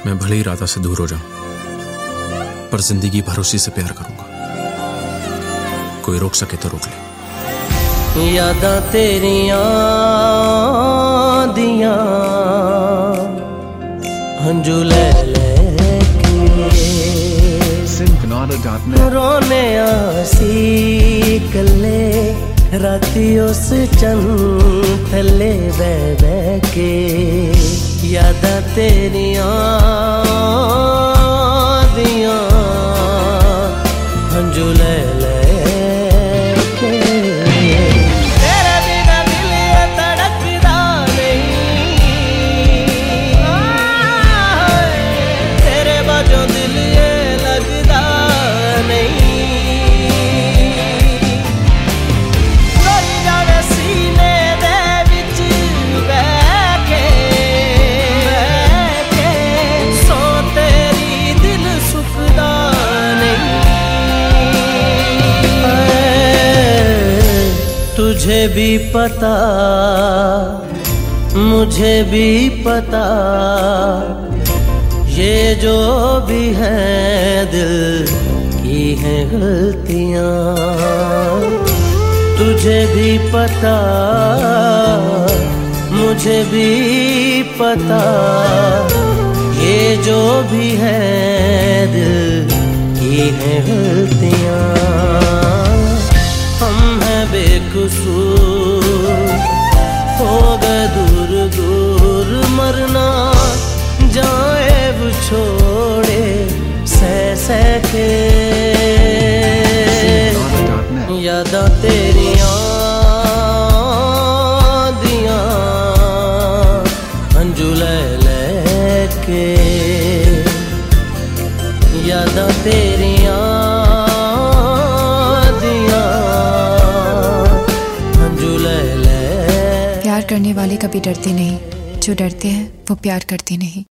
मैं भले ही राधा से दूर हो जाऊं, पर जिंदगी भर उसी से प्यार करूंगा। कोई रोक सके तो रोक ले। यादां तेरियां दियां हंजू ले के रोने आसी कले राती उस चन थले बह के। यादां तेरियां दियां हंजू ले के। तेरे बिना दिल ये तड़पदा नहीं, तेरे बाजों दिल ये लगदा नहीं। रोई जावे सीने दे विच बह के सो तेरी दिल सुखदा नहीं। तुझे भी पता मुझे भी पता, ये जो भी है दिल की हैं गलतियां। तुझे भी पता मुझे भी पता, ये जो भी है दिल की हैं गलतियां। हम हैं बेकसूर हो गए दूर दूर, मरना जाए वो छोड़े सह के। यादां तेरियां दियां हंजू ले के। यादां तेरियां प्यार करने वाले कभी डरते नहीं, जो डरते हैं वो प्यार करते नहीं।